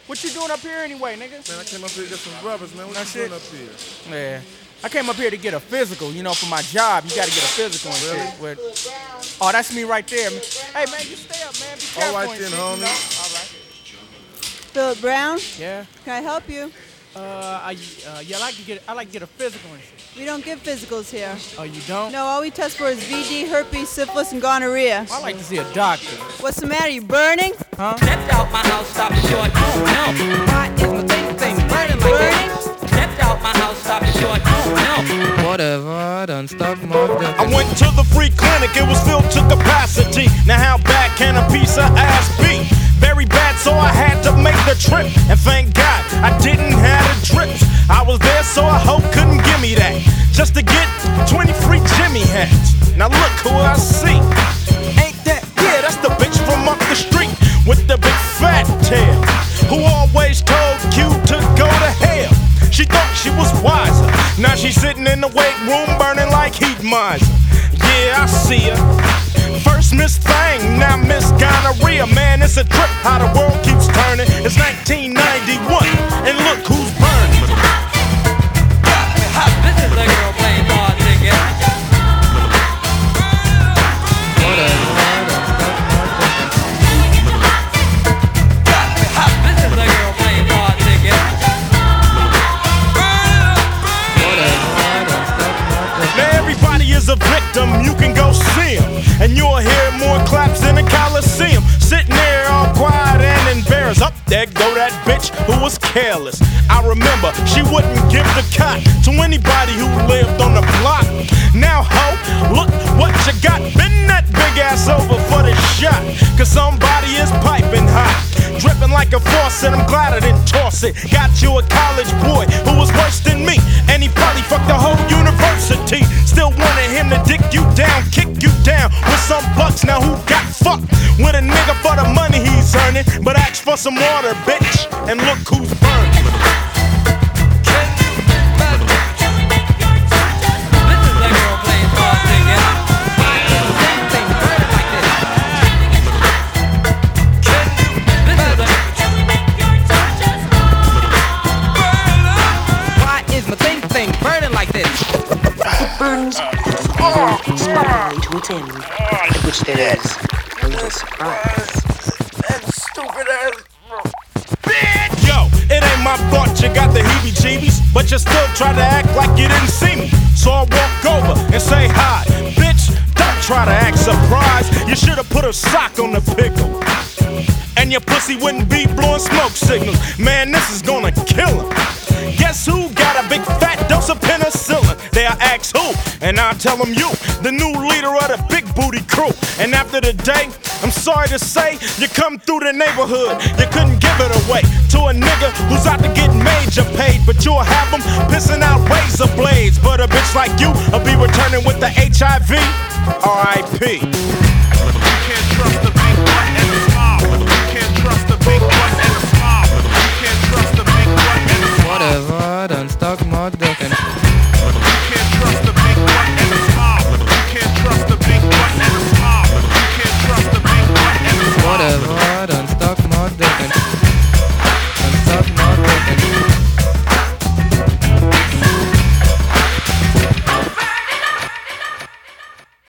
What you doing up here anyway, nigga? Man, I came up here to get some brothers, man. What you doing up here? Yeah. I came up here to get a physical, you know, for my job. You gotta get a physical and Really? shit. Oh, that's me right there, man. Hey, man, you stay up, man. Be careful. All right and then, shit, homie. you know? All right. Philip Brown, Yeah. can I help you? I like to get a physical and shit. We don't give physicals here. Oh, you don't? No, all we test for is VD, herpes, syphilis, and gonorrhea. I like to see a doctor. What's the matter? You burning? Huh? Stepped out my house, stop short. Oh no, why is my thing burning like Burning? this? Stepped out my house, stop short. Oh no. Whatever, I done stuck my dick. I went to the free clinic, it was filled to capacity. Now how bad can a piece of ass be? Very bad, so I had to make the trip. And thank God I didn't have the drips. I was there, so a hoe couldn't give me that. Just to get 20 free Jimmy hats. Now look who I see. Ain't that, yeah, that's the bitch from up the street with the big fat tail, who always told Q to go to hell. She thought she was wiser. Now she's sitting in the weight room burning like heat miser. Yeah, I see her. First Miss Thing, now Miss Gonorrhea. Man, it's a trip how the world keeps turning. It's 1991, and look who's burning. This is the girl playing ball ticket. This is the girl playing ball ticket. Now everybody is a victim, you can go see him, and you'll hear more claps than a Coliseum. Sitting there all quiet and embarrassed. Up there go that bitch who was careless. I remember she wouldn't give the cot to anybody who lived on the block. Now ho, look what you got. Bend that big ass over for the shot, cause somebody is piping hot, dripping like a faucet. I'm glad I didn't toss it. Got you a college boy who was worse than me, and he probably fucked the whole university. Still wanted him to dick you down, kick you down with some bucks. Now who got fucked with a nigga for the money he's earning, but ask for some water, bitch, and look who's burning. This is the girl playing ball ticket. Why is my thing burning like this? Burns sparkling to its end, which there is a little surprise. Yo, it ain't my fault you got the heebie-jeebies, but you still try to act like you didn't see me. So I walk over and say hi. Bitch, don't try to act surprised. You should've put a sock on the pickle, and your pussy wouldn't be blowing smoke signals. Man, this is gonna kill him. Guess who got a big fat dose of penicillin? They'll ask who, and I'll tell them you, the new leader of the big booty crew. And after the day, I'm sorry to say, you come through the neighborhood, you couldn't give it away to a nigga who's out to get major paid, but you'll have him pissing out razor blades. But a bitch like you will be returning with the HIV. R.I.P. You can't trust the